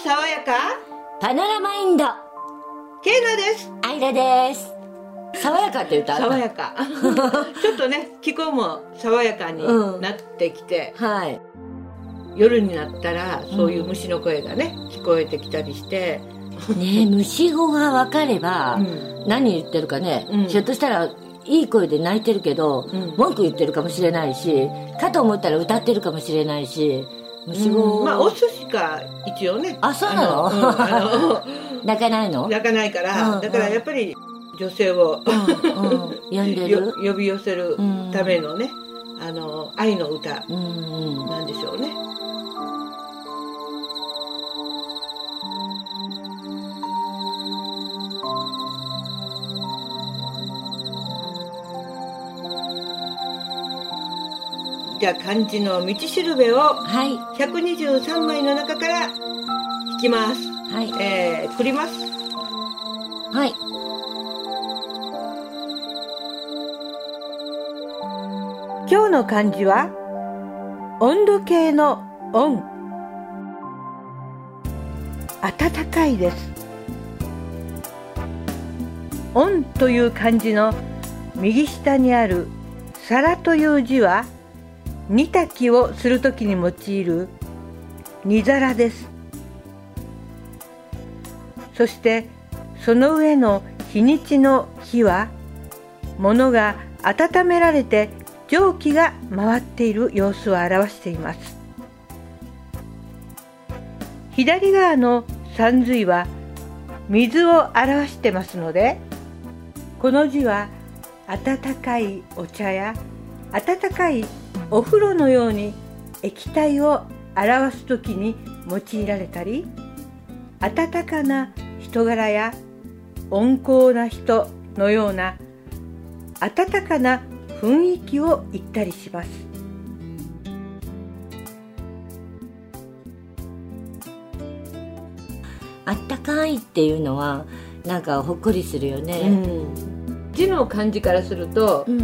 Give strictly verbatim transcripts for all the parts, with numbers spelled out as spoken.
爽やかパノラマインドケイナです。 アイラです。爽やかって言った爽やかちょっとね気候も爽やかになってきて、 うん、はい、 夜になったらそういう虫の声がね、うん、聞こえてきたりしてねえ虫語が分かれば、うん、何言ってるかね、うん、ひょっとしたらいい声で泣いてるけど、うん、文句言ってるかもしれないし、かと思ったら歌ってるかもしれないし、虫語、 うん、まあオスしか一応ね。 あ、そうなの？あの、うん、あの泣かないの？ 泣かないから、うんうん、だからやっぱり女性を、 うんうん、呼んでる呼び寄せるためのね、うん、あの愛の歌なんでしょうね。じゃあ漢字の道しるべをひゃくにじゅうさんまいの中から引きます。 はい。 えー、振ります。 はい。 今日の漢字は温度計の温、暖かいです。温という漢字の右下にある皿という字は煮炊きをするときに用いる煮皿です。そしてその上の日にちの日は物が温められて蒸気が回っている様子を表しています。左側のさんずいは水を表してますので、この字は温かいお茶や温かいお風呂のように液体を表すときに用いられたり、温かな人柄や温厚な人のような温かな雰囲気を言ったりします。 あったかいっていうのはなんかほっこりするよね、うん、 字の漢字からすると、うん、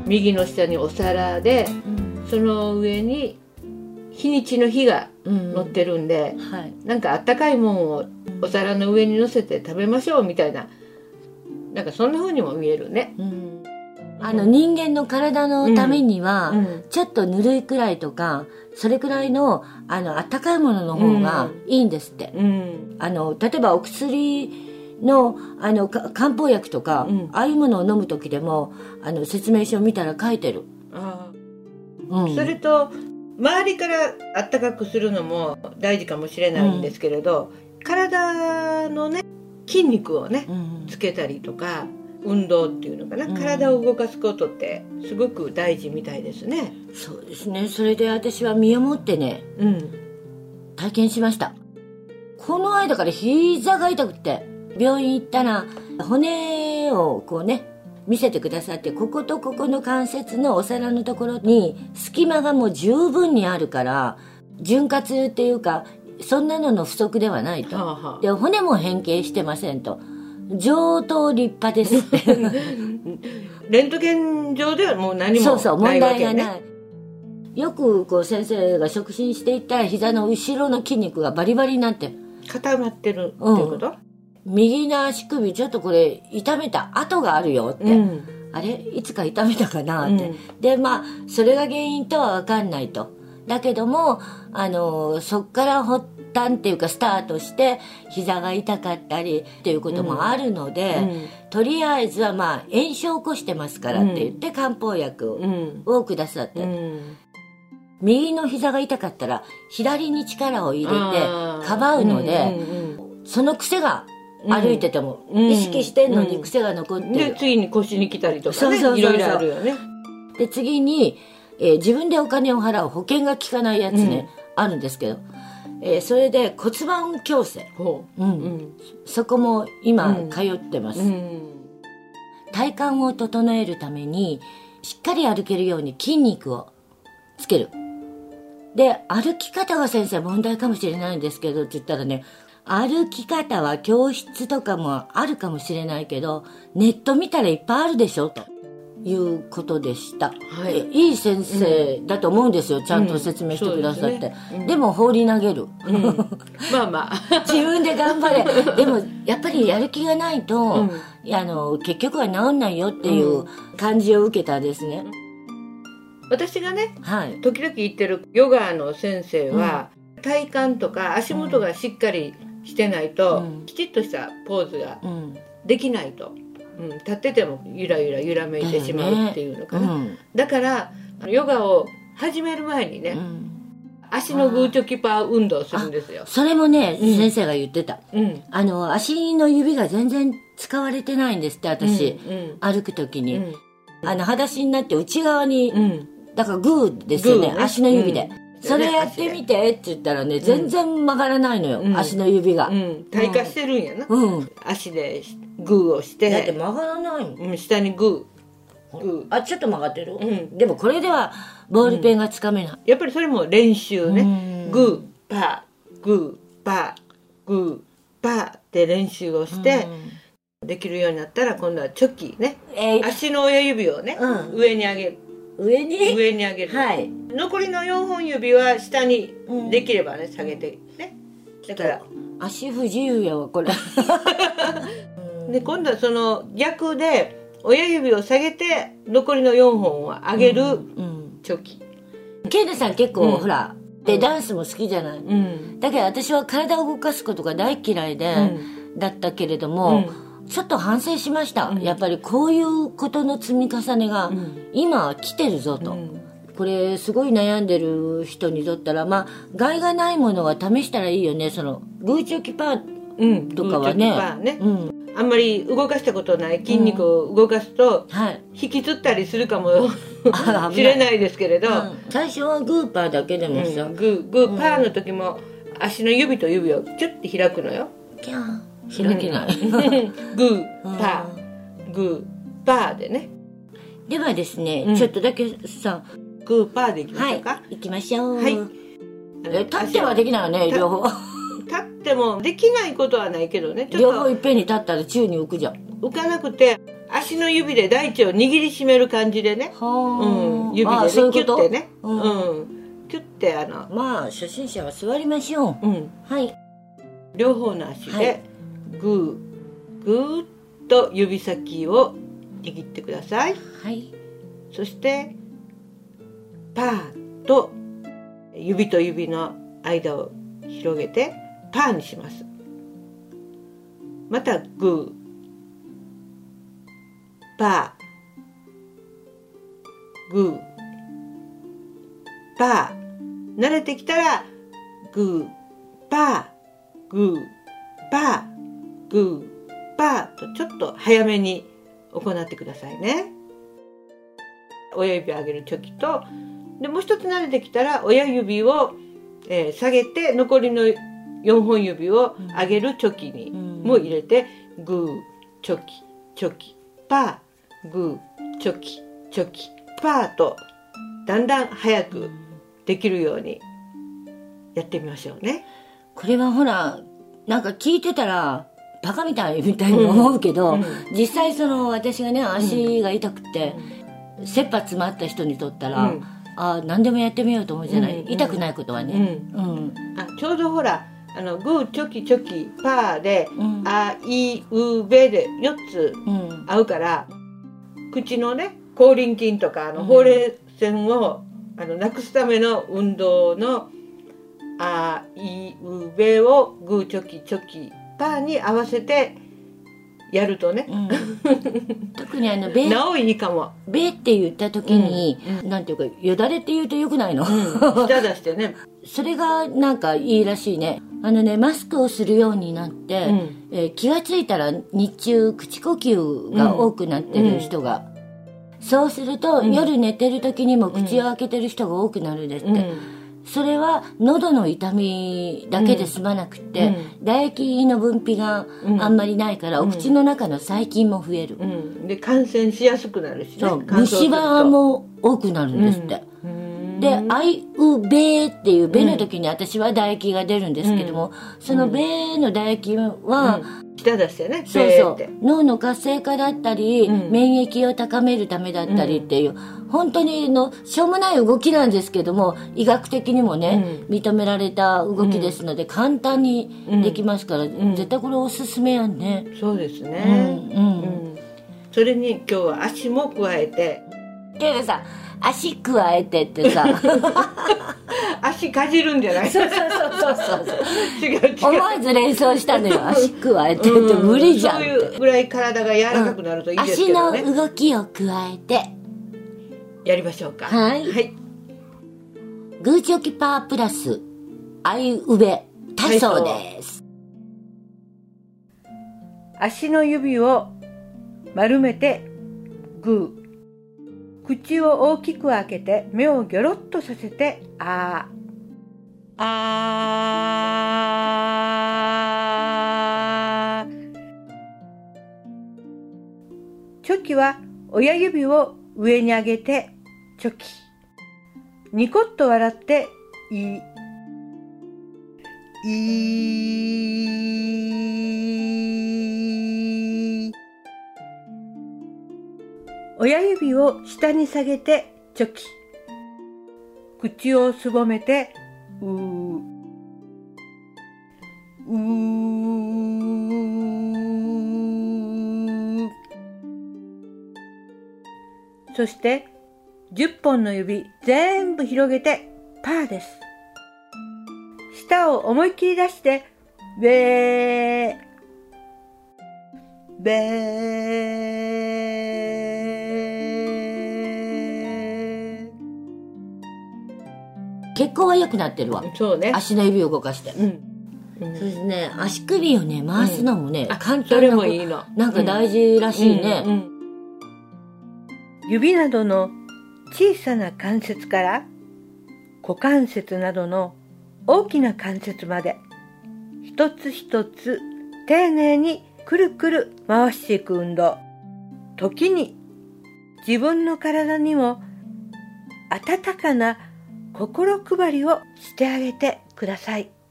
右の下にお皿で、うん、その上に日にちの日が乗ってるんで、うん、はい、なんかあったかいもんをお皿の上に乗せて食べましょうみたいな、なんかそんな風にも見えるね、うん、 あの人間の体のためには、うんうん、ちょっとぬるいくらいとかそれくらいのあのあったかいものの方がいいんですって、うん、あの例えばお薬の, あの漢方薬とか、うん、ああいうものを飲む時でもあの説明書を見たら書いてる。 あ、うん、それと周りからあったかくするのも大事かもしれないんですけれど、うん、体のね筋肉をね、うん、つけたりとか運動っていうのかな、うん、体を動かすことってすごく大事みたいですね。 そうですね。それで私は身をもってね、うん、体験しました。この間から膝が痛くて病院行ったら骨をこうね見せてくださって、こことここの関節のお皿のところに隙間がもう十分にあるから潤滑っていうかそんなのの不足ではないと、はあはあ、で骨も変形してませんと、上等立派ですってレントゲン上ではもう何もないわけね。 そうそう、問題がない。よくこう先生が触診していったら膝の後ろの筋肉がバリバリになって固まってるっていうこと、うん、 右の足首ちょっとこれ痛めた跡があるよって、うん、あれいつか痛めたかなって、うん、でまあそれが原因とは分かんないと。だけどもあのそっから発端っていうかスタートして膝が痛かったりっていうこともあるので、うん、とりあえずはまあ炎症を起こしてますからって言って漢方薬をくださって、うん、右の膝が痛かったら左に力を入れてかばうので、うんうんうん、その癖が歩いてても、うん、意識してんのに癖が残ってる、うん、 で次に腰に来たりとかね、そうそうそうそう、いろいろあるよね。 で次に、えー、自分でお金を払う保険が効かないやつね、うん、あるんですけど、えー、それで骨盤矯正、うんうん、そこも今通ってます、うんうん、体幹を整えるためにしっかり歩けるように筋肉をつける。で歩き方が先生問題かもしれないんですけどって言ったらね、歩き方は教室とかもあるかもしれないけどネット見たらいっぱいあるでしょと、 いうことでした、 はい、 いい先生だと思うんですよ、うん、ちゃんと説明してくださって、うん で, ねうん、でも放り投げる、うん、 まあまあ自分で頑張れでもやっぱりやる気がないと、うん、あの結局は治んないよっていう感じを受けたですね、 うん、私がね、 はい、 時々言ってるヨガの先生は、うん、体幹とか足元がしっかりしてないと、うん、きちっとしたポーズができないと、うん、立っててもゆらゆら揺らめいてしまうっていうのかな、ねうん、だからヨガを始める前にね、うん、足のグーチョキパー運動をするんですよ。 それもね、うん、先生が言ってた、うん、あの足の指が全然使われてないんですって私、うんうん、歩く時に、うん、あの裸足になって内側に、うん、だからグーですよ ね, ね足の指で、うん、それやってみてって言ったらね、全然曲がらないのよ、うん、足の指が、うん、 退化してるんやな、うん、足でグーをしてだって曲がらないもん、 うん、下にグーグーあちょっと曲がってる、うん、でもこれではボールペンがつかめない、うん、 やっぱりそれも練習ね、うん、グーパーグーパーグーパーって練習をして、うん、できるようになったら今度はチョキね、えー、足の親指をね、うん、上に上げる上に上に上げる、はい、残りのよんほん指は下にできればね、うん、下げてね、だから足不自由やわこれで今度はその逆で親指を下げて残りのよんほんを上げるチョキ、 うんうん、ケイナさん結構、うん、ほらでダンスも好きじゃない、うん、だけど私は体を動かすことが大嫌いで、うん、だったけれども、うん、ちょっと反省しました、うん、やっぱりこういうことの積み重ねが今は来てるぞと、うん、これすごい悩んでる人にとったらまあ害がないものは試したらいいよね。そのグーチョキパーとかはね、うん、グーチョキパーね、うん、 あんまり動かしたことない筋肉を動かすと、うんはい、引きつったりするかもしれないですけれど、うん、 最初はグーパーだけでもさ、 うん、グー、グーパーの時も足の指と指をキュッて開くのよ。 キャー開けない、うん、 グーパーグーパーでね。 ではですね、うん、ちょっとだけさグーパーでいきましょうか。 はい、いきましょう。 はい、 え立ってはできないよね両方。 立ってもできないことはないけどね。 ちょっと両方いっぺんに立ったら宙に浮くじゃん。 浮かなくて足の指で大地を握りしめる感じでね。はうん、指で、ね、ああそういうことキュッてね、うん、うん、キュッてあのまあ初心者は座りましょう。うん、はい。 両方の足でグーグーっと指先を握ってください。 はい。 そしてパーと指と指の間を広げてパーにします。またグーパーグーパー、慣れてきたらグーパーグーパーグーパーとちょっと早めに行ってくださいね。親指を上げるチョキとでもう一つ慣れてきたら親指を、えー、下げて残りのよんほん指を上げるチョキにも入れて、うん、グーチョキチョキパーグーチョキチョキパーとだんだん早くできるようにやってみましょうね。 これはほらなんか聞いてたらバカみたいみたいに思うけど、うんうん、実際その私がね足が痛くて、うん、切羽詰まった人にとったら、うん、あ何でもやってみようと思うじゃない、うんうん、痛くないことはね、うんうん、 あちょうどほらあのグーチョキチョキパーで、うん、あいうべでよっつ合うから、うん、口のね口輪筋とかあの、うん、ほうれい線をあのなくすための運動のあいうべをグーチョキチョキパーに合わせてやるとね、うん、特にあのベなおいいかも。 ベって言った時に、うんうん、なんていうかよだれって言うとよくないの、うん、 舌出してねそれがなんかいいらしいね。あのねマスクをするようになって、うんえー、気がついたら日中口呼吸が多くなってる人が、うん、そうすると、うん、夜寝てる時にも口を開けてる人が多くなるんですって、うんそれは喉の痛みだけで済まなくて、うん、唾液の分泌があんまりないから、うん、お口の中の細菌も増える、うん、 で感染しやすくなるし、ね、 そう虫歯も多くなるんですって、うん、であいうべーっていうべの時に私は唾液が出るんですけども、うん、そのべの唾液は舌出してね。 そうそう。脳の活性化だったり、うん、免疫を高めるためだったりっていう、うん、本当にのしょうもない動きなんですけども、医学的にもね、うん、認められた動きですので、うん、簡単にできますから、うん、絶対これおすすめやんね。 そうですね。うん。うんうん、それに今日は足も加えて。 けどさ、足加えてってさ足かじるんじゃない？ そうそうそうそうそう違う違う、 思わず連想したのよ。足加えてって無理じゃんって、 うん、そういうぐらい体が柔らかくなるといいですけどね、 うん、足の動きを加えてやりましょうか。 はい、はい、グーチョキパープラスあいうべ体操です。 足の指を丸めてグー、口を大きく開けて目をギョロッとさせてあーあー。チョキは親指を上に上げてチョキ、ニコッと笑っていい、親指を下に下げてチョキ、口をすぼめてうーうー。そしてじゅっぽんの指全部広げてパーです。舌を思いっきり出してべーべー。 血行は良くなってるわ。 そうね。 足の指を動かして。うん。うん、そうですね。足首をね回すのもね、うん、簡単な。それもいいの。なんか大事らしいね。うんうんうん、 指などの小さな関節から股関節などの大きな関節まで一つ一つ丁寧にくるくる回していく運動。時に自分の体にも温かな心配りをしてあげてください。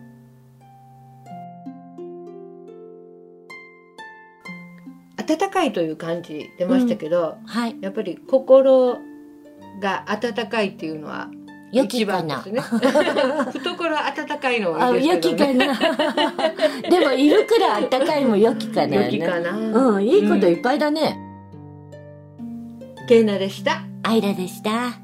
温かいという感じ出ましたけど、うん、はい、やっぱり心が温かいっていうのは一番ですね。懐温かいのもいいですけどね。 良きかな。でもいるくらい温かいも良きかな、ね。 良きかな。 うん、いいこといっぱいだね。 ケイナでした。 アイラでした。